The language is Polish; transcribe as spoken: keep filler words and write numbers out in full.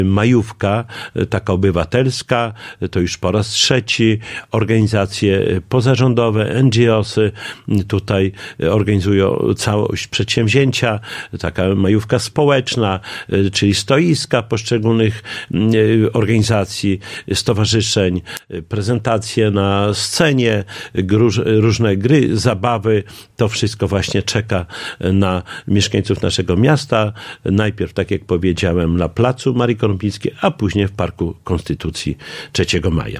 majówka, taka obywatelska, to już po raz trzeci. Organizacje pozarządowe, en dżi osy tutaj organizują całość przedsięwzięcia, taka majówka społeczna, czyli stoiska poszczególnych organizacji, stowarzyszeń, prezentacje na scenie, różne gry, zabawy. To wszystko właśnie czeka na mieszkańców naszego miasta. Najpierw, tak jak powiedziałem, na placu Marii Kąpińskiej, a później w Parku Konstytucji trzeciego maja.